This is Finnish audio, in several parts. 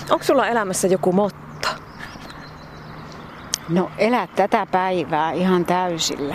Onko sulla elämässä joku motto? No elä tätä päivää ihan täysillä.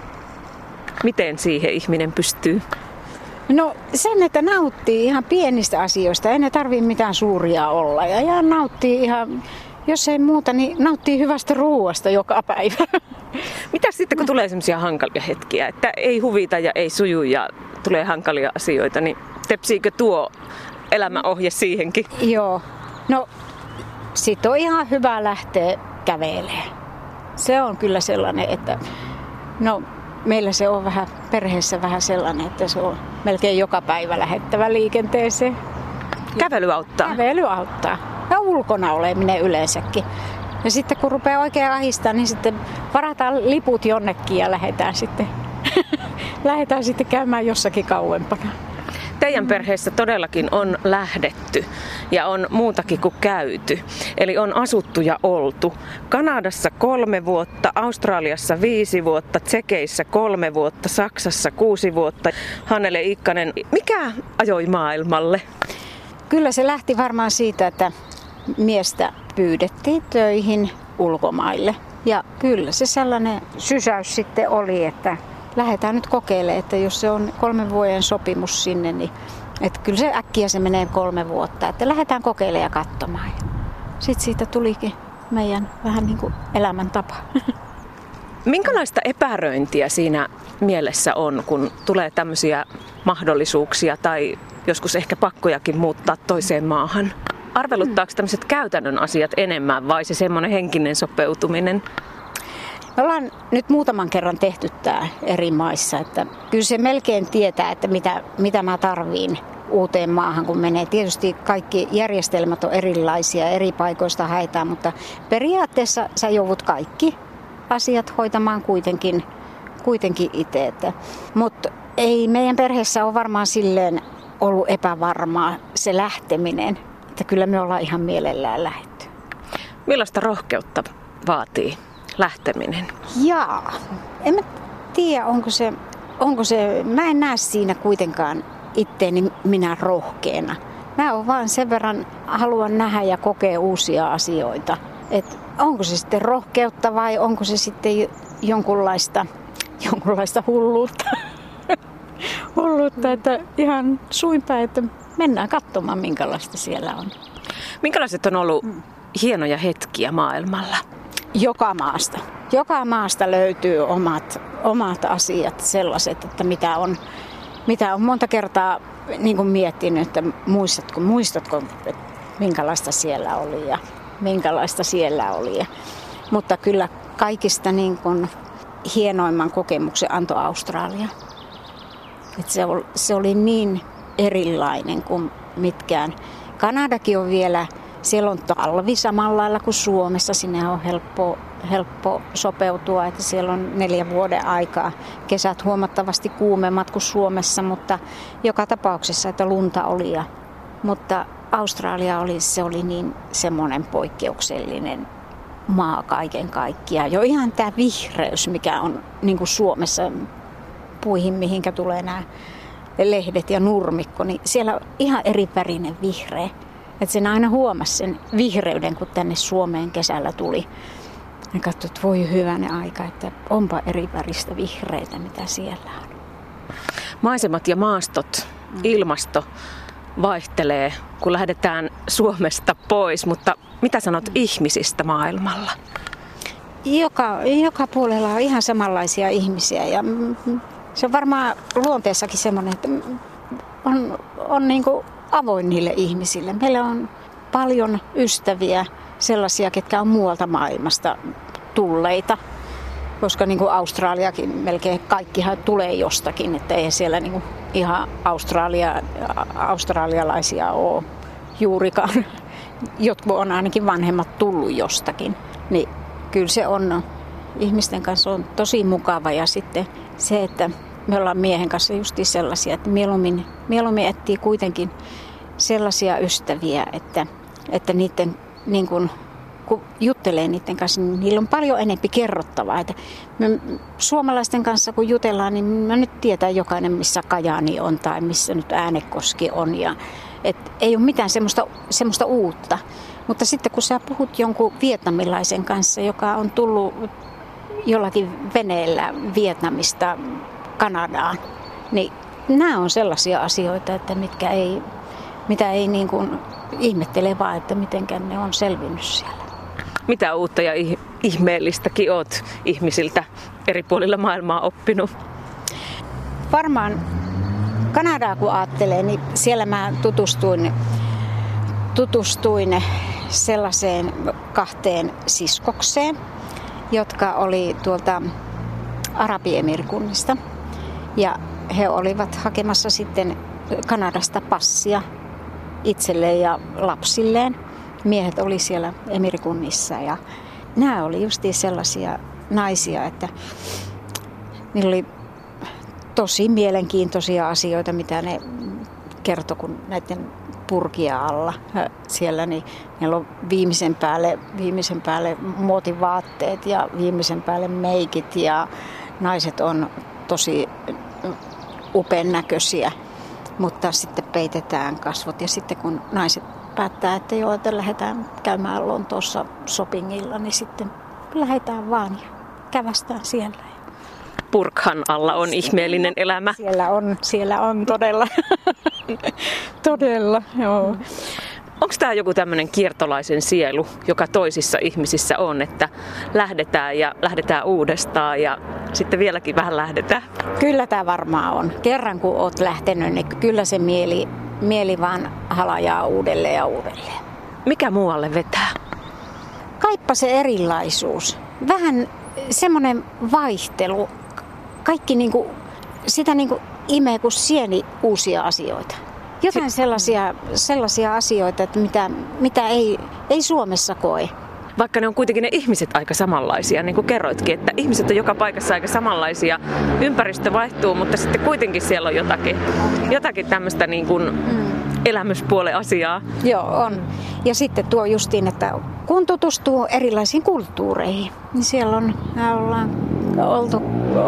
Miten siihen ihminen pystyy? No sen, että nauttii ihan pienistä asioista. Ei ne tarvitse mitään suuria olla. Ja nauttii ihan, jos ei muuta, niin nauttii hyvästä ruuasta joka päivä. Mitä sitten, kun tulee sellaisia hankalia hetkiä, että ei huvita ja ei suju ja tulee hankalia asioita, niin tepsiikö tuo elämäohje siihenkin? Joo. No sit on ihan hyvä lähteä kävelemään. Se on kyllä sellainen, että no meillä se on vähän perheessä vähän sellainen, että se on melkein joka päivä lähettävä liikenteeseen. Kävely auttaa? Kävely auttaa. Ja ulkona oleminen yleensäkin. Ja sitten kun rupeaa oikein ahistaa, niin sitten varataan liput jonnekin ja lähdetään sitten käymään jossakin kauempana. Teidän perheessä todellakin on lähdetty ja on muutakin kuin käyty. Eli on asuttu ja oltu. Kanadassa 3 vuotta, Australiassa 5 vuotta, Tsekeissä 3 vuotta, Saksassa 6 vuotta. Hannele Ikkanen, mikä ajoi maailmalle? Kyllä se lähti varmaan siitä, että miestä pyydettiin töihin ulkomaille. Ja kyllä se sellainen sysäys sitten oli, että lähdetään nyt kokeilemaan, että jos se on 3 vuoden sopimus sinne, niin että kyllä se äkkiä se menee 3 vuotta, että lähdetään kokeilemaan ja katsomaan. Sitten siitä tulikin meidän vähän niin kuin elämäntapa. Minkälaista epäröintiä siinä mielessä on, kun tulee tämmöisiä mahdollisuuksia tai joskus ehkä pakkojakin muuttaa toiseen maahan? Arveluttaako tämmöiset käytännön asiat enemmän vai se semmoinen henkinen sopeutuminen? Me ollaan nyt muutaman kerran tehty tämä eri maissa, että kyllä se melkein tietää, että mitä mä tarviin uuteen maahan, kun menee. Tietysti kaikki järjestelmät on erilaisia, eri paikoista haetaan, mutta periaatteessa sä joudut kaikki asiat hoitamaan kuitenkin itse. Mutta ei meidän perheessä ole varmaan silleen ollut epävarmaa se lähteminen, että kyllä me ollaan ihan mielellään lähdetty. Millaista rohkeutta vaatii lähteminen? Jaa, en mä tiedä, onko se, mä en näe siinä kuitenkaan itteeni minä rohkeana. Mä oon vaan sen verran, haluan nähdä ja kokea uusia asioita. Et onko se sitten rohkeutta vai onko se sitten jonkunlaista hulluutta. Hulluutta, että ihan suinpäin, että mennään katsomaan minkälaista siellä on. Minkälaiset on ollut hienoja hetkiä maailmalla? Joka maasta löytyy omat asiat sellaiset, että mitä on monta kertaa niin kuin miettinyt, että muistatko minkälaista siellä oli ja minkälaista siellä oli. Mutta kyllä kaikista niin kuin hienoimman kokemuksen antoi Australia. Että se oli niin erilainen kuin mitkään. Kanadakin on vielä, siellä on talvi samalla lailla kuin Suomessa. Sinne on helppo sopeutua, että siellä on 4 vuoden aikaa. Kesät huomattavasti kuumemmat kuin Suomessa, mutta joka tapauksessa, että lunta oli. Mutta Australia oli niin semmoinen poikkeuksellinen maa kaiken kaikkiaan. Jo ihan tämä vihreys, mikä on niin kuin Suomessa puihin, mihinkä tulee nämä lehdet ja nurmikko, niin siellä on ihan eri värinen vihreä. Että sen aina huomasi sen vihreyden, kun tänne Suomeen kesällä tuli. Ja katsoi, että voi hyvänen aika, että onpa eri väristä vihreitä, mitä siellä on. Maisemat ja maastot, ilmasto vaihtelee, kun lähdetään Suomesta pois, mutta mitä sanot ihmisistä maailmalla? Joka puolella on ihan samanlaisia ihmisiä ja se on varmaan luonteessakin semmoinen, että on niin kuin avoin niille ihmisille. Meillä on paljon ystäviä, sellaisia, ketkä on muualta maailmasta tulleita, koska niin kuin Australiakin melkein kaikkihan tulee jostakin, että ei siellä niin kuin ihan australialaisia ole juurikaan. Jotkut on ainakin vanhemmat tullut jostakin, niin kyllä se on, ihmisten kanssa on tosi mukava ja sitten se, että me ollaan miehen kanssa justiin sellaisia, että mieluummin etsii kuitenkin sellaisia ystäviä, että niiden, niin kun juttelee niiden kanssa, niin niillä on paljon enemmän kerrottavaa. Että me suomalaisten kanssa kun jutellaan, niin mä nyt tietää jokainen, missä Kajaani on tai missä nyt Äänekoski on. että ei ole mitään semmoista uutta. Mutta sitten kun sä puhut jonkun vietnamilaisen kanssa, joka on tullut jollakin veneellä Vietnamista Kanadaan, niin nämä on sellaisia asioita, että mitä ei niin kuin ihmettele vaan, että mitenkään ne on selvinnyt siellä. Mitä uutta ja ihmeellistäkin oot ihmisiltä eri puolilla maailmaa oppinut? Varmaan Kanadaa kun ajattelee, niin siellä mä tutustuin sellaiseen 2 siskokseen, jotka oli tuolta Arabiemirikunnista. Ja he olivat hakemassa sitten Kanadasta passia itselleen ja lapsilleen. Miehet oli siellä emirikunnissa ja nämä oli justiin sellaisia naisia, että niillä oli tosi mielenkiintoisia asioita, mitä ne kertoi, kun näiden purkia alla siellä, niin meillä on viimeisen päälle muotivaatteet ja viimeisen päälle meikit ja naiset on tosi upean näköisiä, mutta sitten peitetään kasvot ja sitten kun naiset päättää, että joo, että lähdetään käymään Lontoossa shoppingilla, niin sitten lähdetään vaan ja kävästään siellä. Purkhan alla on ihmeellinen elämä. Siellä on todella. Todella, joo. Onko tämä joku tämmöinen kiertolaisen sielu, joka toisissa ihmisissä on, että lähdetään uudestaan ja sitten vieläkin vähän lähdetään? Kyllä tämä varmaan on. Kerran kun olet lähtenyt, niin kyllä se mieli vaan halajaa uudelleen ja uudelleen. Mikä muualle vetää? Kaippa se erilaisuus. Vähän semmoinen vaihtelu. Kaikki sitä imee kuin sieni uusia asioita. Jotain sellaisia asioita, että mitä ei Suomessa koe. Vaikka ne on kuitenkin ne ihmiset aika samanlaisia, niin kuin kerroitkin, että ihmiset on joka paikassa aika samanlaisia. Ympäristö vaihtuu, mutta sitten kuitenkin siellä on jotakin tämmöistä niin kuin elämyspuolen asiaa. Joo, on. Ja sitten tuo justiin, että kun tutustuu erilaisiin kulttuureihin, niin siellä ollaan oltu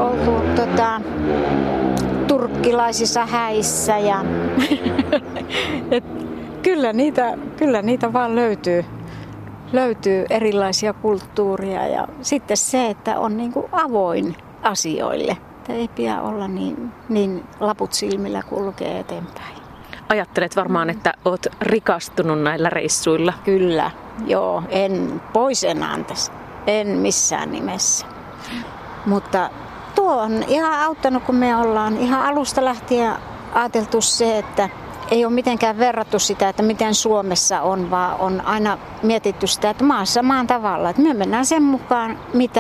turkkilaisissa häissä ja kyllä niitä vaan löytyy erilaisia kulttuuria ja sitten se, että on niinku avoin asioille. Että ei pidä olla niin laput silmillä kulkee eteenpäin. Ajattelet varmaan, että olet rikastunut näillä reissuilla. Kyllä, joo. En pois antaisi. En missään nimessä. Mutta tuo on ihan auttanut, kun me ollaan ihan alusta lähtien ajateltu se, että ei ole mitenkään verrattu sitä, että miten Suomessa on, vaan on aina mietitty sitä, että maassa maan tavalla. Että me mennään sen mukaan,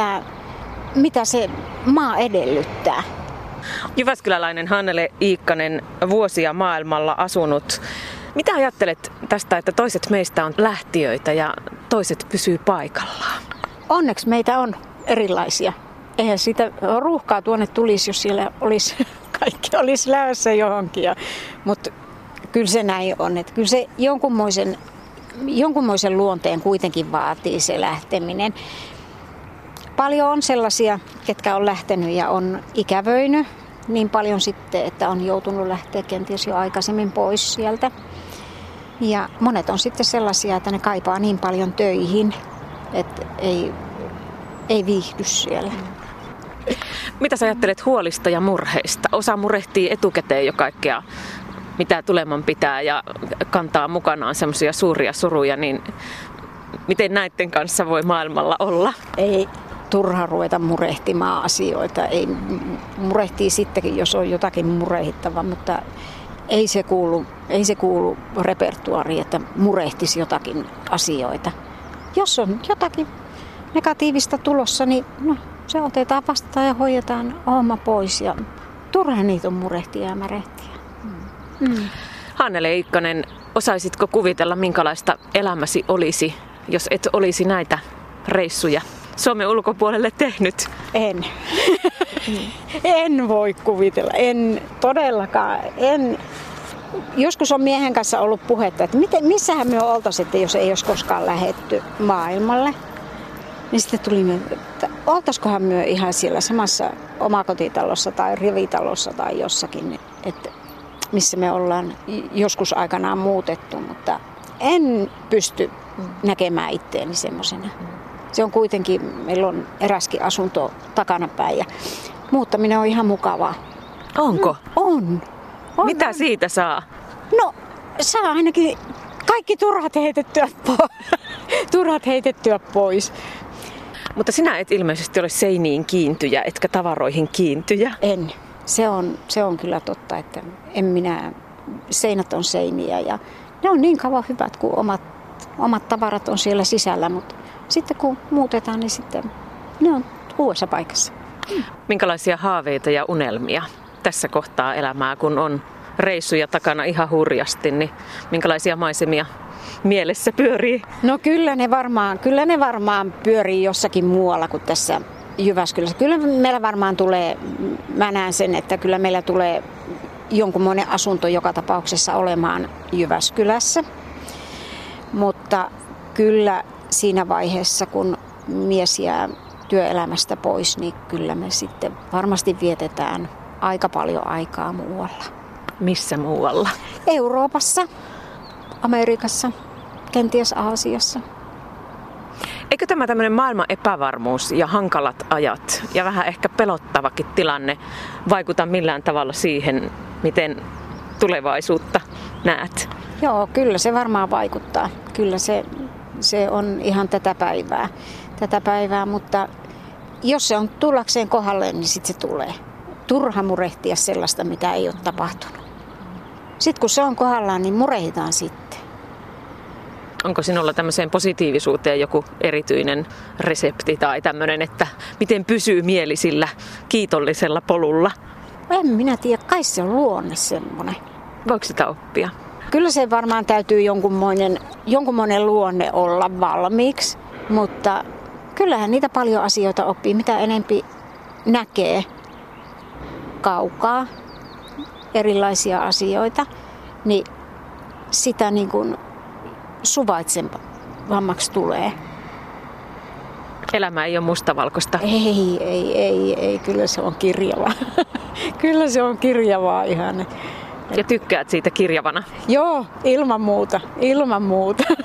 mitä se maa edellyttää. Jyväskyläläinen Hannele Iikkanen, vuosia maailmalla asunut. Mitä ajattelet tästä, että toiset meistä on lähtiöitä ja toiset pysyy paikallaan? Onneksi meitä on erilaisia. Eihän siitä ruuhkaa tuonne tulisi, jos siellä kaikki olisi lähdössä johonkin. Mutta kyllä se näin on. Että kyllä se jonkunmoisen luonteen kuitenkin vaatii se lähteminen. Paljon on sellaisia, ketkä on lähtenyt ja on ikävöinyt niin paljon sitten, että on joutunut lähteä kenties jo aikaisemmin pois sieltä. Ja monet on sitten sellaisia, että ne kaipaa niin paljon töihin, että ei viihdy siellä. Mitä sä ajattelet huolista ja murheista? Osa murehtii etukäteen jo kaikkea, mitä tuleman pitää ja kantaa mukanaan semmoisia suuria suruja, niin miten näiden kanssa voi maailmalla olla? Ei turha ruveta murehtimaan asioita. Ei murehtii sittenkin, jos on jotakin murehittavaa, mutta ei se kuulu repertuaariin, että murehtisi jotakin asioita. Jos on jotakin negatiivista tulossa, niin se otetaan vastaan ja hoidetaan homma pois. Ja turha niitä on murehtia ja märehtiä. Hannele Iikkanen, osaisitko kuvitella, minkälaista elämäsi olisi, jos et olisi näitä reissuja Suomen ulkopuolelle tehnyt? En. En voi kuvitella. En todellakaan. Joskus on miehen kanssa ollut puhetta, että missähän me oltaisiin, että jos ei olisi koskaan lähdetty maailmalle. Niin sitten tuli, että oltaisikohan me ihan siellä samassa omakotitalossa tai rivitalossa tai jossakin. Että missä me ollaan joskus aikanaan muutettu, mutta en pysty näkemään itteeni semmoisena. Se on kuitenkin, meillä on eräskin asunto takanapäin ja muuttaminen on ihan mukavaa. Onko? On. Mitä siitä saa? No, saa ainakin kaikki turhat heitettyä pois. Mutta sinä et ilmeisesti ole seiniin kiintyjä, etkä tavaroihin kiintyjä. En. Se on kyllä totta, että seinät on seiniä ja ne on niin kauan hyvät, kun omat tavarat on siellä sisällä, mutta sitten kun muutetaan, niin sitten ne on uudessa paikassa. Minkälaisia haaveita ja unelmia tässä kohtaa elämää, kun on reissuja takana ihan hurjasti, niin minkälaisia maisemia mielessä pyörii? No kyllä ne varmaan pyörii jossakin muualla kuin tässä Jyväskylässä. Kyllä meillä varmaan tulee, mä näen sen, että kyllä meillä tulee jonkunmoinen asunto joka tapauksessa olemaan Jyväskylässä. Mutta kyllä siinä vaiheessa, kun mies jää työelämästä pois, niin kyllä me sitten varmasti vietetään aika paljon aikaa muualla. Missä muualla? Euroopassa, Amerikassa, kenties Aasiassa. Eikö tämä tämmöinen maailman epävarmuus ja hankalat ajat ja vähän ehkä pelottavakin tilanne vaikuta millään tavalla siihen, miten tulevaisuutta näet? Joo, kyllä se varmaan vaikuttaa. Kyllä se on ihan tätä päivää, mutta jos se on tullakseen kohdalle, niin sitten se tulee. Turha murehtia sellaista, mitä ei ole tapahtunut. Sitten kun se on kohdallaan, niin murehitaan sitten. Onko sinulla tämmöiseen positiivisuuteen joku erityinen resepti tai tämmöinen, että miten pysyy mieli sillä kiitollisella polulla? En minä tiedä, kai se on luonne semmoinen. Voiko sitä oppia? Kyllä se varmaan täytyy jonkunmoinen luonne olla valmiiksi, mutta kyllähän niitä paljon asioita oppii. Mitä enempi näkee kaukaa erilaisia asioita, niin sitä niin kuin suvaitsevammaksi tulee. Elämä ei ole mustavalkoista. Ei, kyllä se on kirjavaa. Kyllä se on kirjavaa ihan. Ja tykkäät siitä kirjavana? Joo, ilman muuta.